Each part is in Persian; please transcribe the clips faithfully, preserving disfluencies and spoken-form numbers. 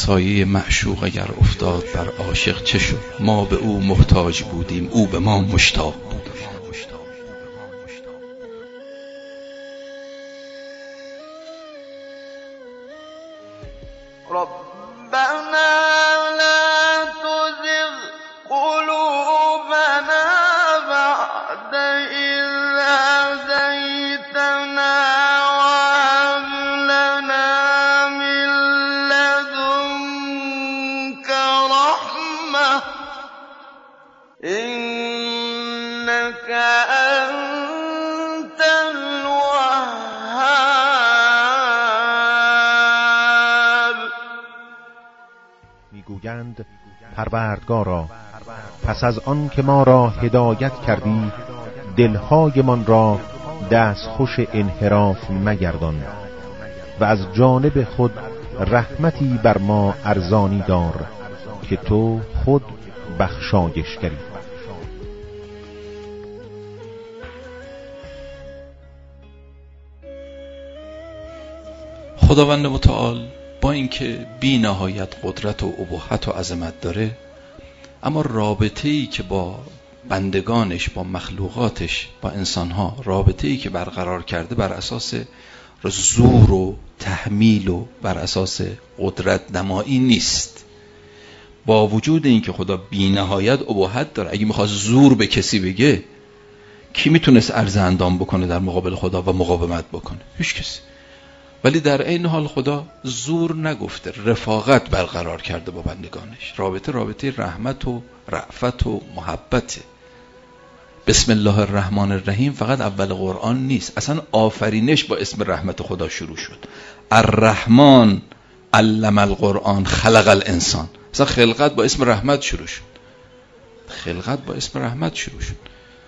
سایه معشوق اگر افتاد بر عاشق چه شد؟ ما به او محتاج بودیم، او به ما مشتاق بود. میگویند پروردگارا، پس از آن که ما را هدایت کردی، دلهای من را دستخوش انحراف مگردان و از جانب خود رحمتی بر ما ارزانی دار که تو خود بخشایشگری. خداوند متعال با اینکه بی نهایت قدرت و ابهت و عظمت داره، اما رابطه‌ای که با بندگانش، با مخلوقاتش، با انسانها، رابطه‌ای که برقرار کرده بر اساس زور و تحمیل و بر اساس قدرت نمایی نیست. با وجود اینکه خدا بی نهایت ابهت داره، اگه میخواد زور به کسی بگه، کی میتونست عرض اندام بکنه در مقابل خدا و مقاومت بکنه؟ هیچ کسی. ولی در این حال خدا زور نگفته، رفاقت برقرار کرده با بندگانش. رابطه رابطه رحمت و رأفت و محبته. بسم الله الرحمن الرحیم فقط اول قرآن نیست، اصلا آفرینش با اسم رحمت خدا شروع شد. الرحمن علم القرآن خلق الانسان. اصلا خلقت با اسم رحمت شروع شد. خلقت با اسم رحمت شروع شد.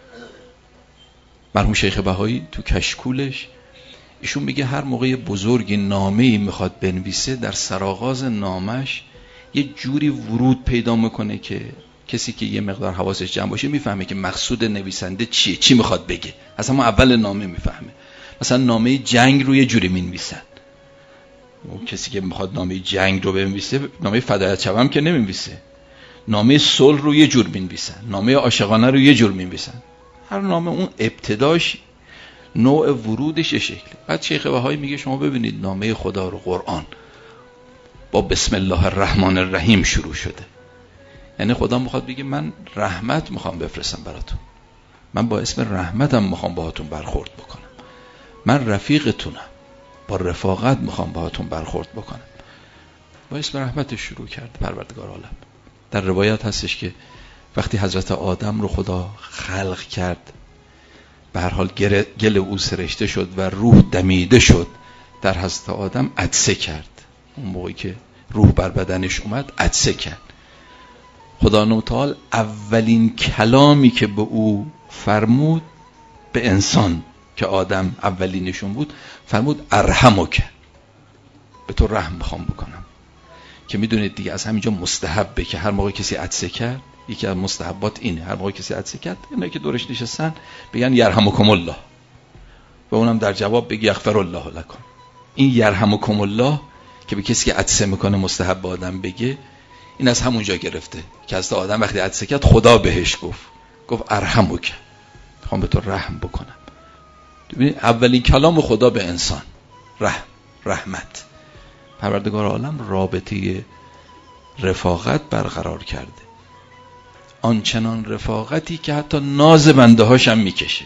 مرحوم شیخ بهایی تو کشکولش ایشون میگه هر موقع بزرگی نامه‌ای میخواد بنویسه، در سرآغاز نامش یه جوری ورود پیدا میکنه که کسی که یه مقدار حواسش جمع باشه میفهمه که مقصود نویسنده چیه، چی میخواد بگه. اصلا ما اول نامه میفهمه. مثلا نامه جنگ رو یه جوری مینویسن. اون کسی که میخواد نامه جنگ رو بنویسه، نامه فدایت شوم که نمینویسه. نامه صلح رو یه جور مینویسن، نامه عاشقانه رو یه جور مینویسن. هر نامه اون ابتداش، نوع ورودش شکلی. بعد شیخ بهایی میگه شما ببینید نامه خدا رو، قرآن، با بسم الله الرحمن الرحیم شروع شده. یعنی خدا میخواد بگه من رحمت میخوام بفرستم براتون، من با اسم رحمتم میخوام باهاتون برخورد بکنم، من رفیقتونم، با رفاقت میخوام باهاتون برخورد بکنم. با اسم رحمتش شروع کرد پروردگار عالم. در روایت هستش که وقتی حضرت آدم رو خدا خلق کرد، به هر حال گل او سرشته شد و روح دمیده شد، در حضرت آدم عطسه کرد. اون موقعی که روح بر بدنش اومد عطسه کرد. خدا متعال اولین کلامی که به او فرمود، به انسان که آدم اولینشون بود، فرمود ارحمک، به تو رحم بخوام بکنم. که میدونید دیگه از همینجا مستحبه که هر موقع کسی عطسه کرد، یکی از مستحبات اینه، هر موقع کسی عطسه کرد اینایی که دورش نشستن بگن یرحمکم الله، و اونم در جواب بگی یغفر الله لکم. این یرحمکم الله که به کسی که عطسه میکنه مستحب آدم بگه، این از همونجا گرفته که از آدم وقتی عطسه کرد خدا بهش گفت گفت ارحمک، میخوام به تو رحم بکنم. ببین اولین کلام خدا به انسان رحم، رحمت. پروردگار عالم رابطه رفاقت برقرار کرده، آنچنان رفاقتی که حتی ناز بنده هاشم میکشه،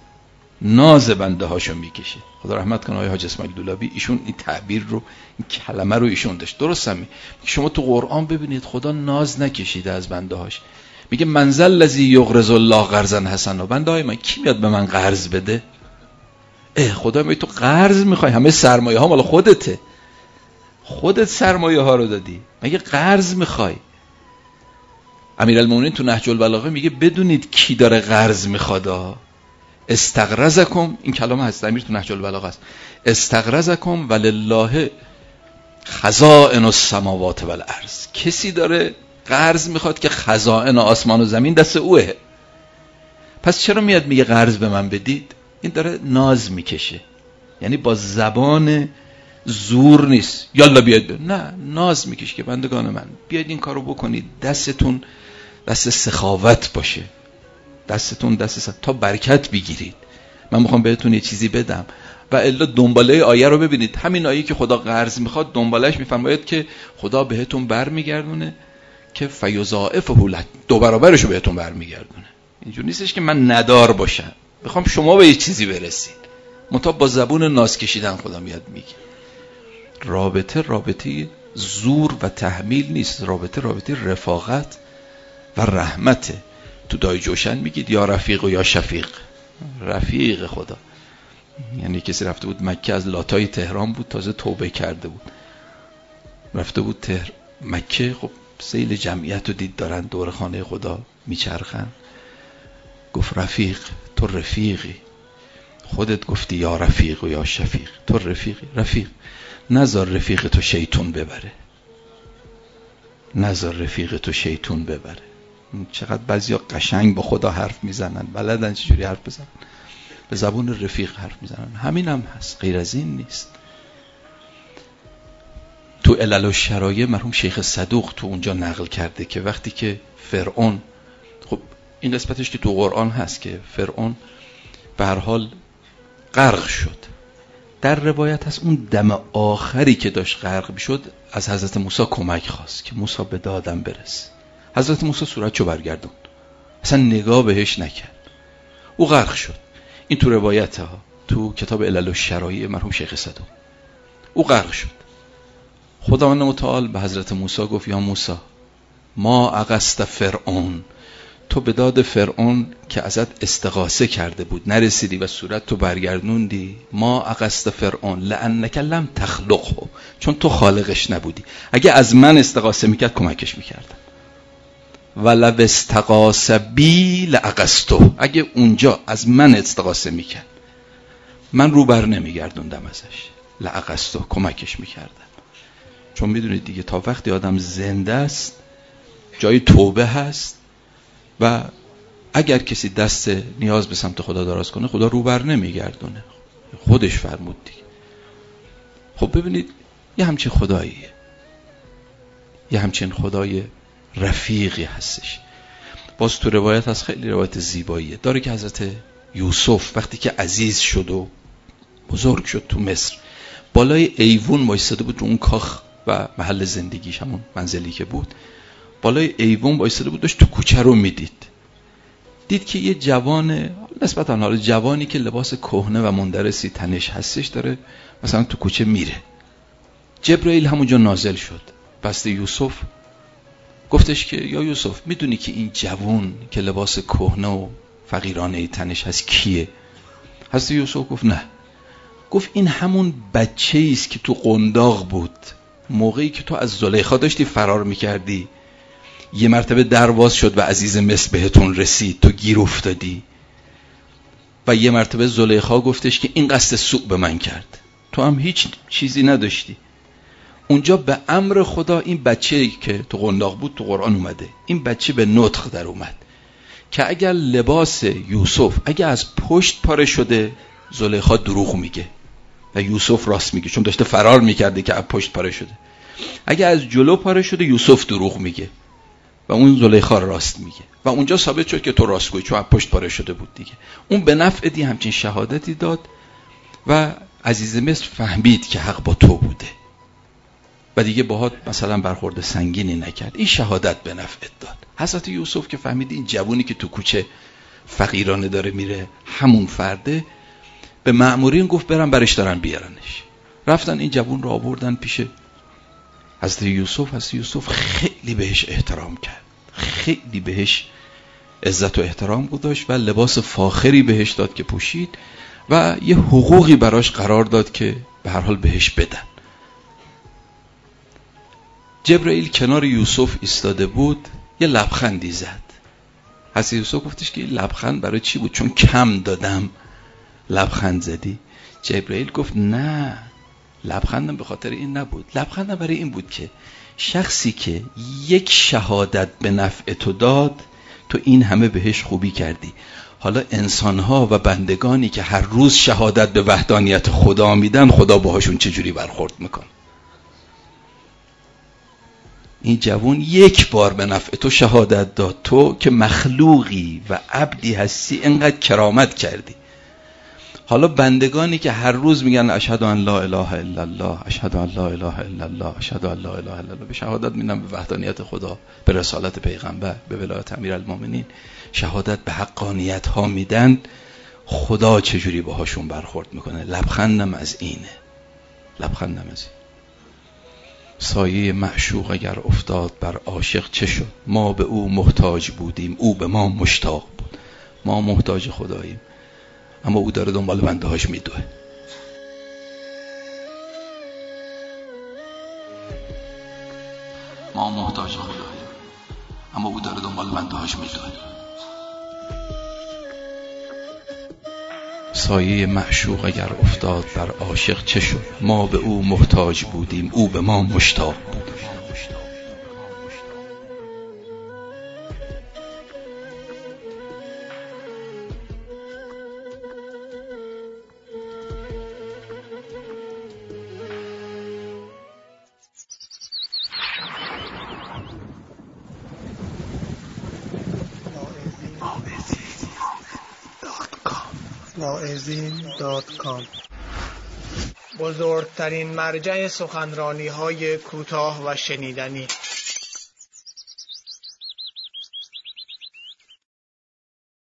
ناز بنده هاشو میکشه. خدا رحمت کنه آقای حاج اسماعیل دولابی، ایشون این تعبیر رو، این کلمه رو ایشون داشت. درست هم شما تو قرآن ببینید خدا ناز نکشیده از بنده هاش. میگه منزل الذی یقرض الله قرضا حسنا. بنده های من کی میاد به من قرض بده؟ اه خدا میگه تو قرض میخوای؟ همه سرمایه ها مال خودته، خودت سرمایه ها رو دادی، مگه قرض میخوای؟ امیرالمومنین تو نهج البلاغه میگه بدونید کی داره قرض میخواد. استقرضکم، این کلام هست امیر تو نهج البلاغه است، استقرضکم ولله خزائن السماوات والارض. کسی داره قرض میخواد که خزائن آسمان و زمین دست اوه. پس چرا میاد میگه قرض به من بدید؟ این داره ناز میکشه، یعنی با زبان زور نیست یالا بیاید، نه ناز میکش که بندگان من بیاید این کارو بکنید، دستتون دست سخاوت باشه، دستتون دست سخاوت تا برکت بگیرید، من میخوام بهتون یه چیزی بدم. و الا دنباله آیه رو ببینید، همین آیه که خدا قرض میخواد دنبالش میفرماید که خدا بهتون برمیگردونه که فیضاعفه لک، دو برابرشو بهتون برمیگردونه. اینجوری نیستش که من ندار باشم، میخوام شما به یه چیزی برسید، منتها با زبون ناز کشیدن خدا میاد میگه. رابطه رابطه زور و تحمیل نیست، رابطه رابطه رفاقت و رحمته. تو دای جوشن میگید یا رفیق و یا شفیق، رفیق خدا. یعنی کسی رفته بود مکه، از لاتای تهران بود، تازه توبه کرده بود، رفته بود تهر... مکه، خب سیل جمعیت رو دید دارن دور خانه خدا میچرخن، گفت رفیق، تو رفیقی، خودت گفتی یا رفیق و یا شفیق، تو رفیقی. رفیق، نذار رفیق تو شیطون ببره، نذار رفیق تو شیطون ببره. چقدر بعضیا قشنگ با خدا حرف میزنن، بلدن چجوری حرف بزنن، به زبون رفیق حرف میزنن. همین هم هست، غیر از این نیست. تو علل و شرایع مرحوم شیخ صدوق تو اونجا نقل کرده که وقتی که فرعون، خب این قسمتش که تو قرآن هست که فرعون به هر حال غرق شد، در روایت هست اون دم آخری که داشت غرق میشد از حضرت موسی کمک خواست که موسی به دادم برس. حضرت موسی صورتشو برگردوند، اصلا نگاه بهش نکرد، او غرق شد. این تو روایت ها تو کتاب علل و شرایع مرحوم شیخ صدوق، او غرق شد. خداوند متعال به حضرت موسی گفت یا موسی ما اغست فرعون، تو به داد فرعون که ازت استغاثه کرده بود نرسیدی و صورت تو برگردوندی. ما اغست فرعون لانک لم تخلقه، چون تو خالقش نبودی، اگه از من استغاثه میکرد کمکش میکردم. ولو استغاث بی لاغستو، اگه اونجا از من استغاثه میکرد من رو بر نمیگردوندم ازش، لاغستو، کمکش میکردم. چون میدونید دیگه تا وقتی آدم زنده است جای توبه هست و اگر کسی دست نیاز به سمت خدا دراز کنه خدا رو بر نمیگردونه، خودش فرمود دیگه. خب ببینید یه همچین خداییه، یه همچین خدای رفیقی هستش. باز تو روایت هست، خیلی روایت زیباییه داره که حضرت یوسف وقتی که عزیز شد و بزرگ شد تو مصر، بالای ایوون وایساده بود، رو اون کاخ و محل زندگیش همون منزلی که بود، بالای ایوون وایساده بود، داشت تو کوچه رو میدید، دید که یه جوان نسبتا حالا جوانی که لباس کهنه و مندرسی تنش هستش داره مثلا تو کوچه میره. جبرائیل همونجا نازل شد، بست یوسف، گفتش که یا یوسف میدونی که این جوان که لباس کهنه و فقیرانه تنش هست کیه؟ حضرت یوسف گفت نه. گفت این همون بچه‌ای است که تو قنداق بود موقعی که تو از زلیخا داشتی فرار میکردی، یه مرتبه درواز شد و عزیز مصر بهتون رسید، تو گیر افتادی و یه مرتبه زلیخا گفتش که این قصد سوء به من کرد، تو هم هیچ چیزی نداشتی. اونجا به امر خدا این بچه‌ای که تو قنداق بود تو قرآن اومده، این بچه به نطق در اومد که اگر لباس یوسف اگر از پشت پاره شده زلیخا دروغ میگه و یوسف راست میگه، چون داشته فرار میکرده که از پشت پاره شده. اگر از جلو پاره شده یوسف دروغ میگه و اون زلیخا راست میگه و اونجا ثابت شد که تو راست گویی، چون از پشت پاره شده بود دیگه. اون به نفع دی همچین شهادتی داد و عزیز مصر فهمید که حق با تو بوده و دیگه باهات مثلا برخورد سنگینی نکرد. این شهادت به نفعت داد. حضرت یوسف که فهمید این جوونی که تو کوچه فقیرانه داره میره همون فرده، به مأمورین گفت برن برش دارن بیارنش. رفتن این جوون رو آوردن پیش حضرت یوسف. حضرت یوسف خیلی بهش احترام کرد، خیلی بهش عزت و احترام گذاشت و لباس فاخری بهش داد که پوشید و یه حقوقی براش قرار داد که به هر حال بهش بدن. جبرائیل کنار یوسف ایستاده بود، یه لبخندی زد. حضرت یوسف گفتش که این لبخند برای چی بود؟ چون کم دادم لبخند زدی؟ جبرائیل گفت نه، لبخندم به خاطر این نبود، لبخندم برای این بود که شخصی که یک شهادت به نفع تو داد، تو این همه بهش خوبی کردی، حالا انسانها و بندگانی که هر روز شهادت به وحدانیت خدا میدن، خدا باهاشون چجوری برخورد میکنه؟ این جوان یک بار به نفع تو شهادت داد، تو که مخلوقی و عبدی هستی اینقدر کرامت کردی. حالا بندگانی که هر روز میگن اشهد ان لا اله الا الله، اشهد ان لا اله الا الله، اشهد ان لا اله الا الله، به شهادت میدن به وحدانیت خدا، به رسالت پیغمبر، به ولایت امیرالمومنین، شهادت به حقانیت ها میدن، خدا چجوری باهاشون برخورد میکنه؟ لبخندم از اینه، لبخندم از این. سایه معشوق اگر افتاد بر عاشق چه شد؟ ما به او محتاج بودیم، او به ما مشتاق بود. ما محتاج خداییم، اما او داره دنبال بنده هاش میدوه. ما محتاج خداییم، اما او داره دنبال بنده هاش میدوه. سایه معشوق اگر افتاد بر عاشق چه شد؟ ما به او محتاج بودیم، او به ما مشتاق بود. واعظین دات کام بزرگترین مرجع سخنرانی های کوتاه و شنیدنی.